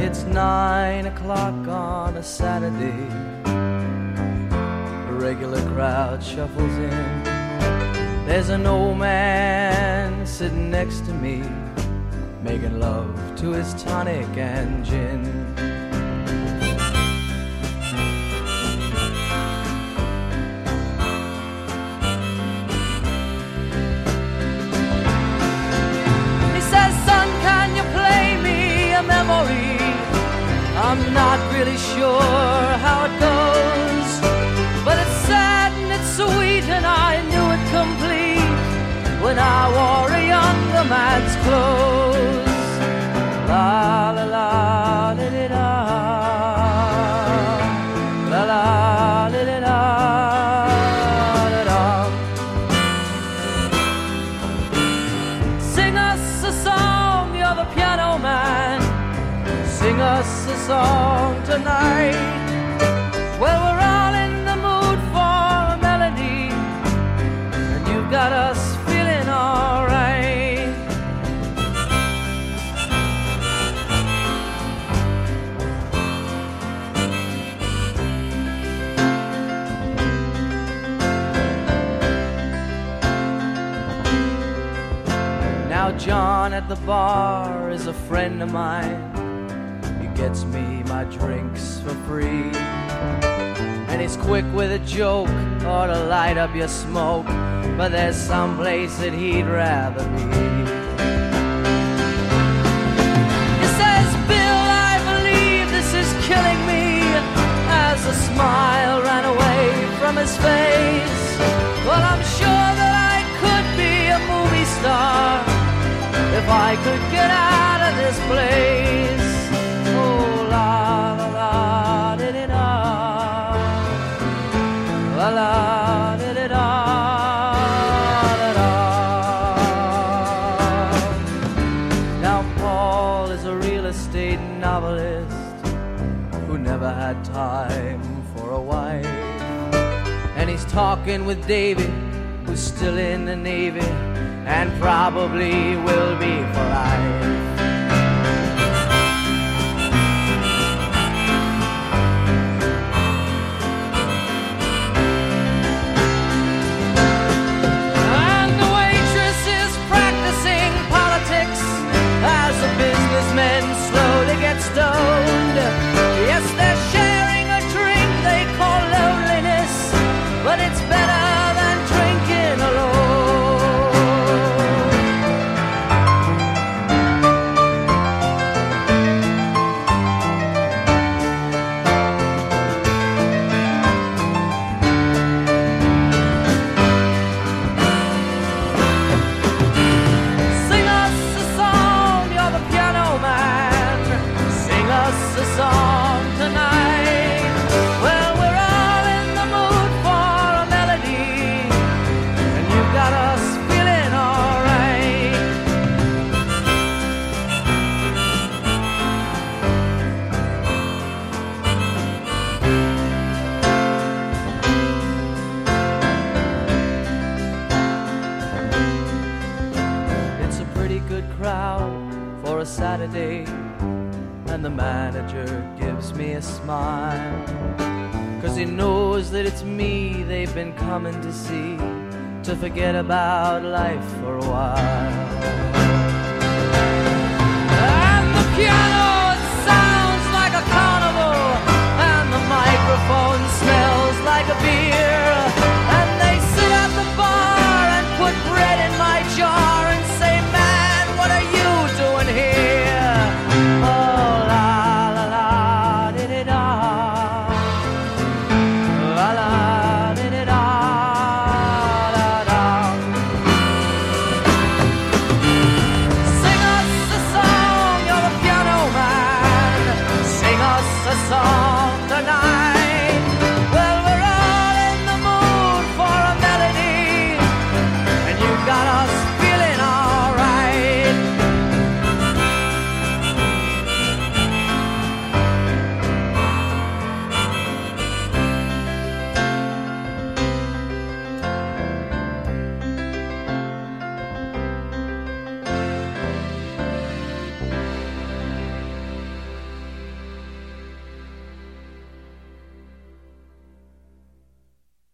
It's 9 o'clock on a Saturday. The regular crowd shuffles in. There's an old man sitting next to me, making love to his tonic and gin. He says, son, can you play me a memory? I'm not really sure how it goes, but it's sad and it's sweet, and I knew it complete when I wore a younger man's clothes. La la la la la la la la la la la. Sing us a song, you're the piano man. Sing us a song tonight. Well, we're all in the mood for a melody, and you've got us feeling alright. Now John at the bar is a friend of mine. He gets me my drinks for free, and he's quick with a joke or to light up your smoke, but there's some place that he'd rather be. He says, Bill, I believe this is killing me, as a smile ran away from his face. Well, I'm sure that I could be a movie star if I could get out of this place. Oh, la la la da da da, la la da da da da da. Now Paul is a real estate novelist who never had time for a wife, and he's talking with David, who's still in the Navy and probably will be for life. And the waitress is practicing politics as the businessmen slowly get stoned. Yes, they're sharing a drink they call loneliness, but it's better than drinking alone. Sing us a song, you're the piano man. Sing us a song tonight. Well, we're all in the mood for a melody, and you've got us feeling alright. It's a pretty good crowd for a Saturday, and the manager gives me a smile, 'cause he knows that it's me they've been coming to see, to forget about life for a while. And the piano